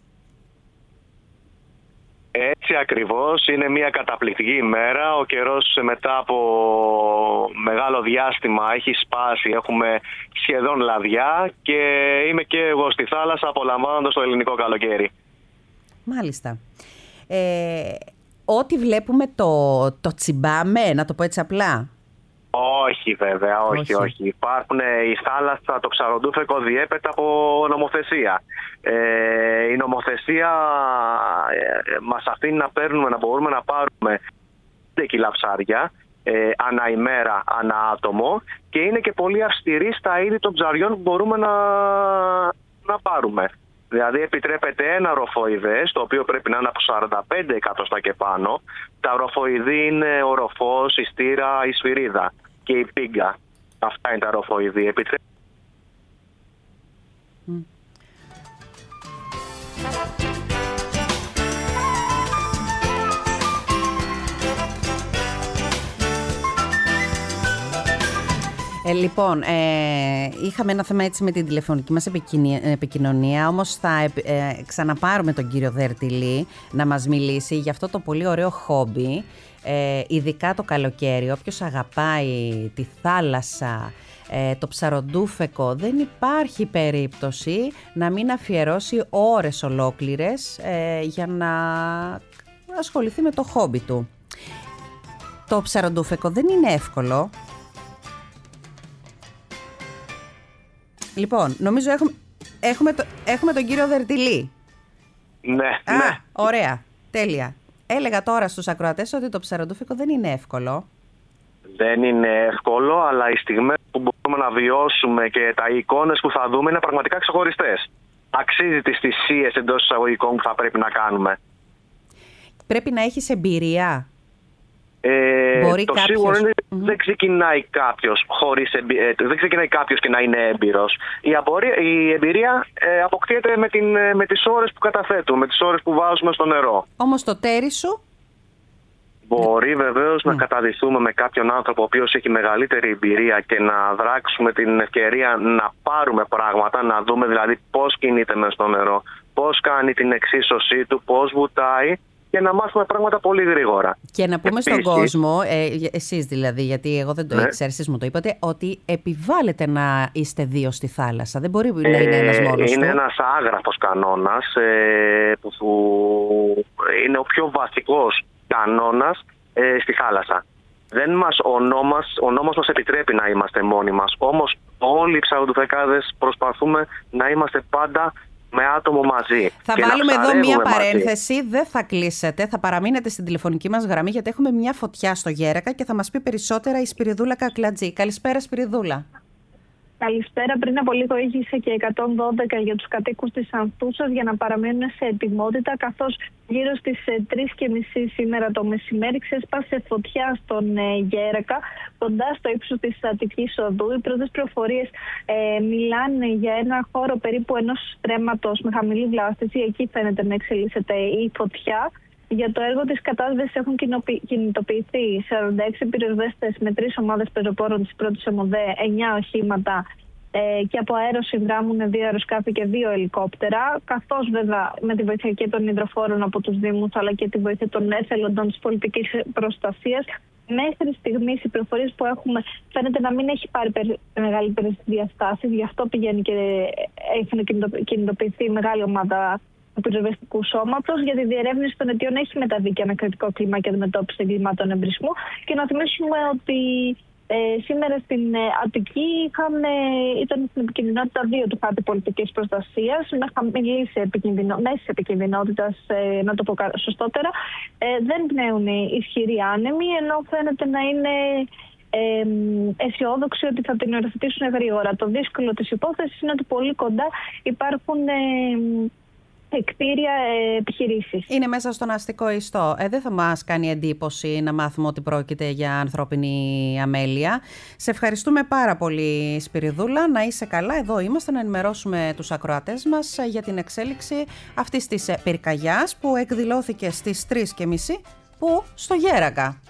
Έτσι ακριβώς, είναι μια καταπληκτική ημέρα. Ο καιρός μετά από μεγάλο διάστημα έχει σπάσει, έχουμε σχεδόν λαδιά και είμαι και εγώ στη θάλασσα απολαμβάνοντας το ελληνικό καλοκαίρι. Μάλιστα. Ε, ό,τι βλέπουμε το, το τσιμπάμε, να το πω έτσι απλά. Όχι βέβαια, όχι, όχι. όχι. Υπάρχουν η θάλασσα, το ψαροντούφεκο διέπεται από νομοθεσία. Ε, η νομοθεσία ε, μας αφήνει να παίρνουμε, να μπορούμε να πάρουμε πέντε κιλά ψάρια ε, ανά ημέρα, ανά άτομο και είναι και πολύ αυστηρή στα είδη των ψαριών που μπορούμε να, να πάρουμε. Δηλαδή επιτρέπεται ένα ροφοειδές, το οποίο πρέπει να είναι από σαράντα πέντε εκατοστά και πάνω. Τα ροφοειδή είναι ο ροφός, η στήρα, η σφυρίδα και η πίγκα. Αυτά είναι τα ροφοειδή. Επιτρέπεται... Mm. Ε, λοιπόν, ε, είχαμε ένα θέμα έτσι με την τηλεφωνική μας επικοινωνία, όμως θα ε, ε, ξαναπάρουμε τον κύριο Δερτιλή να μας μιλήσει για αυτό το πολύ ωραίο χόμπι, ε, ειδικά το καλοκαίρι. Όποιος αγαπάει τη θάλασσα, ε, το ψαροντούφεκο, δεν υπάρχει περίπτωση να μην αφιερώσει ώρες ολόκληρες ε, για να ασχοληθεί με το χόμπι του. Το ψαροντούφεκο δεν είναι εύκολο. Λοιπόν, νομίζω έχουμε, έχουμε, το, έχουμε τον κύριο Δερτιλή. Ναι, Α, ναι. Ωραία, τέλεια. Έλεγα τώρα στους ακροατές ότι το ψαροντούφικο δεν είναι εύκολο. Δεν είναι εύκολο, αλλά οι στιγμές που μπορούμε να βιώσουμε και τα εικόνες που θα δούμε είναι πραγματικά ξεχωριστές. Αξίζει τις θυσίες εντός εισαγωγικών που θα πρέπει να κάνουμε. Πρέπει να έχεις εμπειρία. Ε, Μπορεί το κάποιος... σίγουρο είναι mm-hmm. δεν ξεκινάει κάποιος χωρίς εμπει... ε, δεν ξεκινάει κάποιος και να είναι έμπειρος. Η, απορία, η εμπειρία ε, αποκτήεται με, την, με τις ώρες που καταθέτουμε, με τις ώρες που βάζουμε στο νερό. Όμως το τέρι σου... Μπορεί βεβαίως mm. να καταδυθούμε με κάποιον άνθρωπο ο οποίος έχει μεγαλύτερη εμπειρία και να δράξουμε την ευκαιρία να πάρουμε πράγματα, να δούμε δηλαδή πώς κινείται μες στο νερό, πώς κάνει την εξίσωσή του, πώς βουτάει, και να μάθουμε πράγματα πολύ γρήγορα. Και να πούμε Επίσης, στον κόσμο, ε, εσείς δηλαδή, γιατί εγώ δεν το ναι. ήξερα, εσείς μου το είπατε, ότι επιβάλλεται να είστε δύο στη θάλασσα. Δεν μπορεί ε, να είναι ένας μόνος Είναι του. ένας άγραφος κανόνας ε, που, που είναι ο πιο βασικός κανόνας ε, στη θάλασσα. Δεν μας, ο, νόμος, ο νόμος μας επιτρέπει να είμαστε μόνοι μας. Όμως όλοι οι ψαροντουφεκάδες προσπαθούμε να είμαστε πάντα με άτομο μαζί. Θα και βάλουμε εδώ μία μαζί. παρένθεση, δεν θα κλείσετε, θα παραμείνετε στην τηλεφωνική μας γραμμή γιατί έχουμε μια φωτιά στο Γέρακα και θα μας πει περισσότερα η Σπυριδούλα Κακλατζή. Καλησπέρα Σπυριδούλα. Καλησπέρα. Πριν από λίγο ήγησε και εκατόν δώδεκα για τους κατοίκους της Ανθούσας για να παραμένουν σε ετοιμότητα, καθώς γύρω στις τρεις και μισή σήμερα το μεσημέρι ξέσπασε φωτιά στον ε, Γέρακα, κοντά στο ύψος της Αττικής Οδού. Οι πρώτες πληροφορίες ε, μιλάνε για ένα χώρο περίπου ενός στρέμματος με χαμηλή βλάστηση. Εκεί φαίνεται να εξελίσσεται η φωτιά. Για το έργο της κατάσβεσης έχουν κινητοποιηθεί σαράντα έξι πυροσβέστες με τρεις ομάδες πεζοπόρων της πρώτης ΕΜΟΔΕ, εννιά οχήματα ε, και από αέρο συνδράμουν δύο αεροσκάφη και δύο ελικόπτερα, καθώς βέβαια με τη βοήθεια και των υδροφόρων από τους Δήμους αλλά και τη βοήθεια των εθελοντών της πολιτικής προστασίας. Μέχρι στιγμής οι πληροφορίες που έχουμε φαίνεται να μην έχει πάρει μεγαλύτερες διαστάσεις, γι' αυτό πηγαίνει και έχει κινητοποιηθεί μεγάλη ομάδα του πυροσβεστικού σώματος. Για τη διερεύνηση των αιτιών έχει μεταβεί και ένα κριτικό κλίμα και αντιμετώπιση εγκλημάτων εμπρισμού. Και να θυμίσουμε ότι ε, σήμερα στην ε, Αττική είχαν, ε, ήταν στην επικινδυνότητα δύο του χάρτη πολιτικής προστασίας, με χαμηλής επικινδυνο, μέσης επικινδυνότητας, ε, να το πω σωστότερα. Ε, δεν πνέουν ισχυροί άνεμοι, ενώ φαίνεται να είναι Ε, αισιόδοξοι ότι θα την οριοθετήσουν γρήγορα. Το δύσκολο της υπόθεσης είναι ότι πολύ κοντά υπάρχουν ε, σε κτίρια ε, επιχειρήσεις. Είναι μέσα στον αστικό ιστό. Ε, δεν θα μας κάνει εντύπωση να μάθουμε ότι πρόκειται για ανθρώπινη αμέλεια. Σε ευχαριστούμε πάρα πολύ, Σπυριδούλα. Να είσαι καλά. Εδώ είμαστε να ενημερώσουμε τους ακροατές μας για την εξέλιξη αυτής της πυρκαγιάς που εκδηλώθηκε στις τρεις και μισή που στο Γέρακα.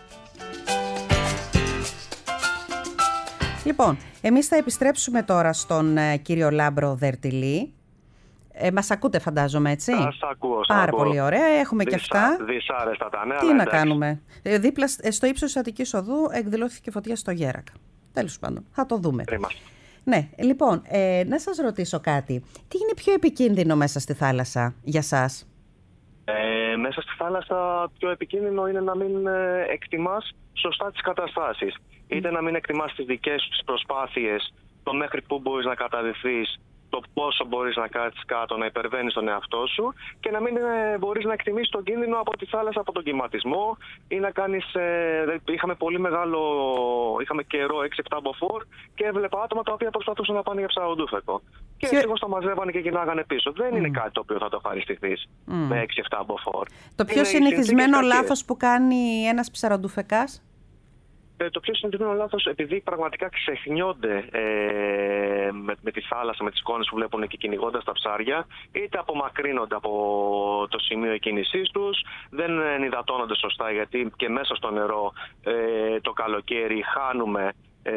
Λοιπόν, εμείς θα επιστρέψουμε τώρα στον ε, κύριο Λάμπρο Δερτιλή. Ε, μας ακούτε, φαντάζομαι, έτσι? Σας ακούω, σας Πάρα ακούω. πολύ ωραία, έχουμε Δυσά, και αυτά. Δυσάρεστα τα νέα. Τι αλλά να εντάξει. κάνουμε. Ε, δίπλα ε, στο ύψος της Αττικής Οδού εκδηλώθηκε φωτιά στο Γέρακα. Τέλος πάντων, θα το δούμε. Είμαστε. Ναι, λοιπόν, ε, να σας ρωτήσω κάτι. Τι είναι πιο επικίνδυνο μέσα στη θάλασσα για σας? Ε, μέσα στη θάλασσα πιο επικίνδυνο είναι να μην ε, εκτιμάς σωστά τις καταστάσεις. Είτε να μην εκτιμάς τις δικές σου τις προσπάθειες, το μέχρι πού μπορείς να καταδυθείς, το πόσο μπορείς να κάτσεις κάτω, να υπερβαίνεις τον εαυτό σου και να μην ε, μπορείς να εκτιμήσεις τον κίνδυνο από τη θάλασσα, από τον κυματισμό ή να κάνεις... Ε, είχαμε πολύ μεγάλο... Είχαμε καιρό έξι επτά μποφόρ και έβλεπα άτομα τα οποία προσπαθούσαν να πάνε για ψαροντούφεκο. Και Ποιο- ευτυχώς τα μαζεύανε και γυρνάγανε πίσω. Δεν Mm. είναι κάτι το οποίο θα το ευχαριστηθείς Mm. με έξι επτά μποφόρ. Το πιο Είναι οι συνηθισμένο συνθήκες κακές. λάθος που κάνει ένας ψαροντουφεκάς? Ε, το πιο συνηθισμένο λάθος, επειδή πραγματικά ξεχνιόνται ε, με, με τη θάλασσα, με τις εικόνες που βλέπουν και κυνηγώντας τα ψάρια, είτε απομακρύνονται από το σημείο εκκίνησής τους, δεν ενυδατώνονται σωστά, γιατί και μέσα στο νερό ε, το καλοκαίρι χάνουμε ε,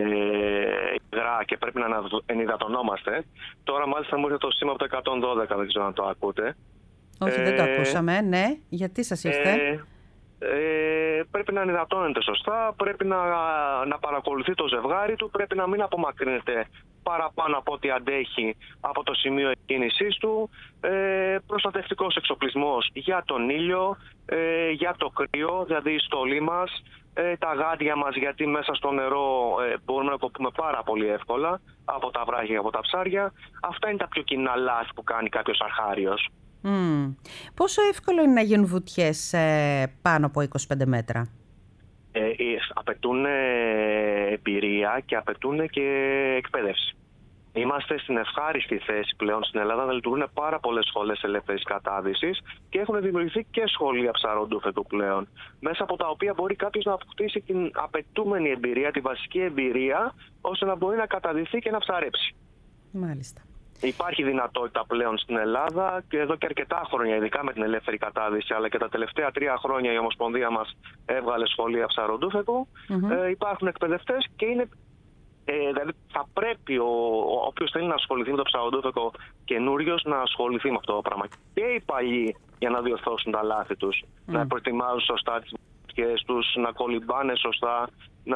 υγρά και πρέπει να ενυδατωνόμαστε. Τώρα μάλιστα μου ήρθε το σήμα από το εκατόν δώδεκα, δεν ξέρω αν το ακούτε. Όχι, δεν το Ε, ακούσαμε, ναι. Γιατί σας ήρθε? Ε, ε, πρέπει να ενυδατώνεται σωστά, πρέπει να, να παρακολουθεί το ζευγάρι του, πρέπει να μην απομακρύνεται παραπάνω από ό,τι αντέχει από το σημείο εκκίνησής του, ε, προστατευτικός εξοπλισμός για τον ήλιο, ε, για το κρύο, δηλαδή η στολή μας, ε, τα γάντια μας, γιατί μέσα στο νερό ε, μπορούμε να κοπούμε πάρα πολύ εύκολα από τα βράχια, από τα ψάρια. Αυτά είναι τα πιο κοινά λάθη που κάνει κάποιος αρχάριος. Mm. Πόσο εύκολο είναι να γίνουν βουτιές ε, πάνω από είκοσι πέντε μέτρα? Ε, ε, απαιτούν ε, εμπειρία και απαιτούν και εκπαίδευση. Είμαστε στην ευχάριστη θέση πλέον στην Ελλάδα να λειτουργούν πάρα πολλές σχολές ελεύθερης κατάδυσης και έχουν δημιουργηθεί και σχολεία ψαροντούφεκου πλέον, μέσα από τα οποία μπορεί κάποιος να αποκτήσει την απαιτούμενη εμπειρία, τη βασική εμπειρία, ώστε να μπορεί να καταδυθεί και να ψαρέψει. Μάλιστα. Υπάρχει δυνατότητα πλέον στην Ελλάδα και εδώ και αρκετά χρόνια, ειδικά με την ελεύθερη κατάδυση, αλλά και τα τελευταία τρία χρόνια η Ομοσπονδία μας έβγαλε σχολεία ψαροντούφεκου. Mm-hmm. Ε, υπάρχουν εκπαιδευτές και είναι. Ε, δηλαδή θα πρέπει ο, ο όποιος θέλει να ασχοληθεί με το ψαροντούφεκο καινούριος να ασχοληθεί με αυτό το πράγμα. Και οι παλιοί για να διορθώσουν τα λάθη τους, mm. να προετοιμάζουν σωστά τις μουσικές τους, να κολυμπάνε σωστά, να,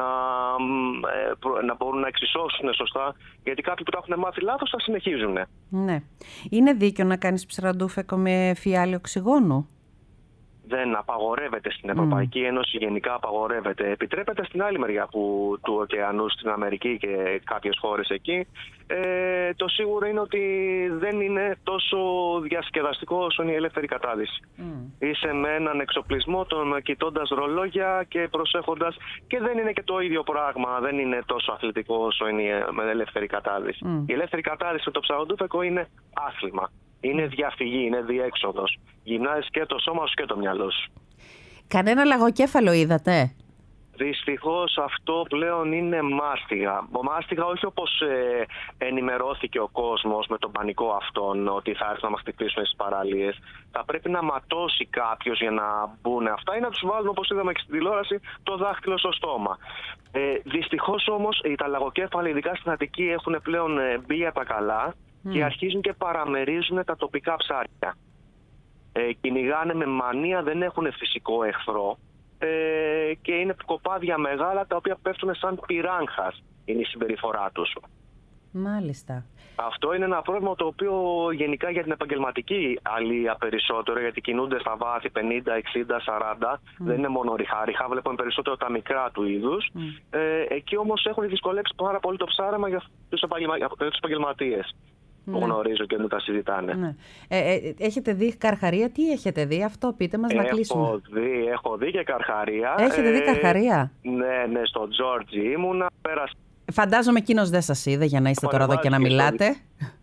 ε, να μπορούν να εξισώσουν σωστά, γιατί κάποιοι που τα έχουν μάθει λάθος θα συνεχίζουν. Ναι. Είναι δίκαιο να κάνεις ψαροντούφεκο με φιάλη οξυγόνου? Δεν απαγορεύεται στην Ευρωπαϊκή mm. Ένωση, γενικά απαγορεύεται. Επιτρέπεται στην άλλη μεριά που, του ωκεανού, στην Αμερική και κάποιες χώρες εκεί. Ε, το σίγουρο είναι ότι δεν είναι τόσο διασκεδαστικό όσο είναι η ελεύθερη κατάδυση. Mm. Είσαι με έναν εξοπλισμό, τον κοιτώντας ρολόγια και προσέχοντας, και δεν είναι και το ίδιο πράγμα, δεν είναι τόσο αθλητικό όσο είναι με ελεύθερη κατάδυση. Mm. Η ελεύθερη κατάδυση με το ψαροντούφεκο είναι άθλημα. Είναι διαφυγή, είναι διέξοδος. Γυμνάζεις και το σώμα σου και το μυαλό σου. Κανένα λαγοκέφαλο είδατε? Δυστυχώς αυτό πλέον είναι μάστιγα. Μάστιγα όχι όπως ε, ενημερώθηκε ο κόσμος με τον πανικό αυτόν, ότι θα έρθουν να μας χτυπήσουν στις παραλίες. Θα πρέπει να ματώσει κάποιος για να μπουν αυτά ή να τους βάλουν, όπως είδαμε και στην τηλεόραση, το δάχτυλο στο στόμα. Ε, δυστυχώς όμως τα λαγοκέφαλα, ειδικά στην Αττική, έχουν πλέον ε, μπει για τα καλά mm. και αρχίζουν και παραμερίζουν τα τοπικά ψάρια. Ε, κυνηγάνε με μανία, δεν έχουν φυσικό εχθρό. Ε, και είναι κοπάδια μεγάλα τα οποία πέφτουν σαν πυράγχας, είναι η συμπεριφορά τους. Μάλιστα. Αυτό είναι ένα πρόβλημα το οποίο γενικά για την επαγγελματική αλία περισσότερο, γιατί κινούνται στα βάθη πενήντα, εξήντα, σαράντα, mm. δεν είναι μόνο ριχά-ριχά, βλέπουμε περισσότερο τα μικρά του είδους. Mm. Ε, εκεί όμως έχουν δυσκολέψει πάρα πολύ το ψάρεμα για τους επαγγελματίες. Που ναι. γνωρίζω και δεν τα συζητάνε. Ναι. Ε, ε, έχετε δει καρχαρία, τι έχετε δει, αυτό πείτε μας, έχω να κλείσουμε. Δει, έχω δει και καρχαρία. Έχετε ε, δει καρχαρία? Ναι, ναι, στο Τζόρτζι ήμουνα, πέρασα. Φαντάζομαι εκείνος δεν σας είδε για να είστε τώρα εδώ και να μιλάτε.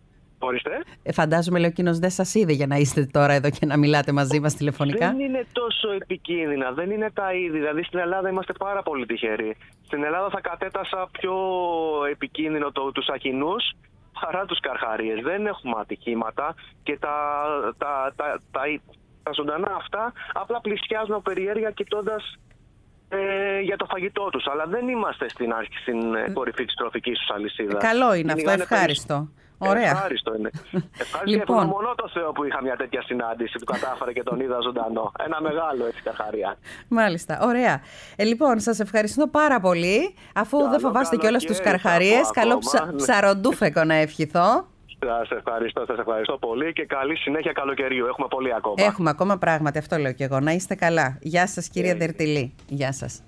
Ορίστε. Ε, φαντάζομαι, λέει ο κοινός, δεν σας είδε για να είστε τώρα εδώ και να μιλάτε μαζί μας τηλεφωνικά. Δεν είναι τόσο επικίνδυνα, δεν είναι τα είδη. Δηλαδή στην Ελλάδα είμαστε πάρα πολύ τυχεροί. Στην Ελλάδα θα κατέτασα πιο επικίνδυνο το, τους αχινούς παρά τους καρχαρίες. Δεν έχουμε ατυχήματα και τα, τα, τα, τα, τα, τα ζωντανά αυτά απλά πλησιάζουν από περιέργεια κοιτώντας ε, για το φαγητό τους. Αλλά δεν είμαστε στην, αρχή, στην κορυφή της τροφικής τους αλυσίδας. Καλό είναι αυτό, ευχάριστο. Ωραία. Ευχάριστο είναι. Ευχαριστώ. Λοιπόν. Ευγνωμονώ το Θεό που είχα μια τέτοια συνάντηση που κατάφερε και τον είδα ζωντανό. Ένα μεγάλο έτσι καρχαρία. Μάλιστα, ωραία. Ε, λοιπόν, σας ευχαριστώ πάρα πολύ. Αφού Καλό δεν φοβάστε κιόλας τους καλοκαίρι, καρχαρίες, θα πω καλό ακόμα. ψα... ψαροντούφεκο να ευχηθώ. Σας ευχαριστώ, σας ευχαριστώ πολύ και καλή συνέχεια καλοκαιριού. Έχουμε πολύ ακόμα. Έχουμε ακόμα πράγματι, αυτό λέω κι εγώ. Να είστε καλά. Γεια σας, κυρία Ε. Ντερτιλή. Γεια σας.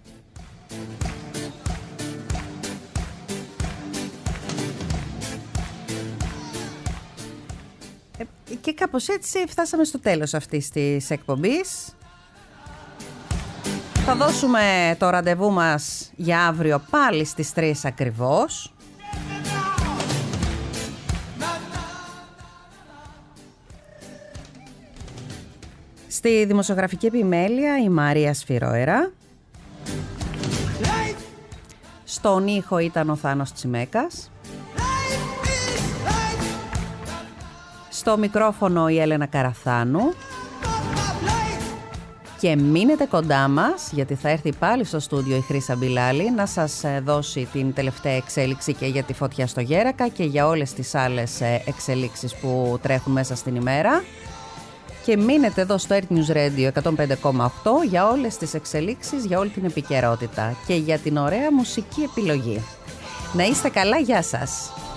Ε, και κάπως έτσι φτάσαμε στο τέλος αυτής της εκπομπής. Θα δώσουμε το ραντεβού μας για αύριο πάλι στις τρεις ακριβώς. Στη δημοσιογραφική επιμέλεια η Μαρία Σφυροέρα. Στον ήχο ήταν ο Θάνος Τσιμέκας. Στο μικρόφωνο η Έλενα Καραθάνου. Και μείνετε κοντά μας, γιατί θα έρθει πάλι στο στούντιο η Χρύσα Μπιλάλη να σας δώσει την τελευταία εξέλιξη και για τη φωτιά στο Γέρακα και για όλες τις άλλες εξελίξεις που τρέχουν μέσα στην ημέρα. Και μείνετε εδώ στο Earth News Radio εκατόν πέντε κόμμα οκτώ για όλες τις εξελίξεις, για όλη την επικαιρότητα και για την ωραία μουσική επιλογή. Να είστε καλά, γεια σας!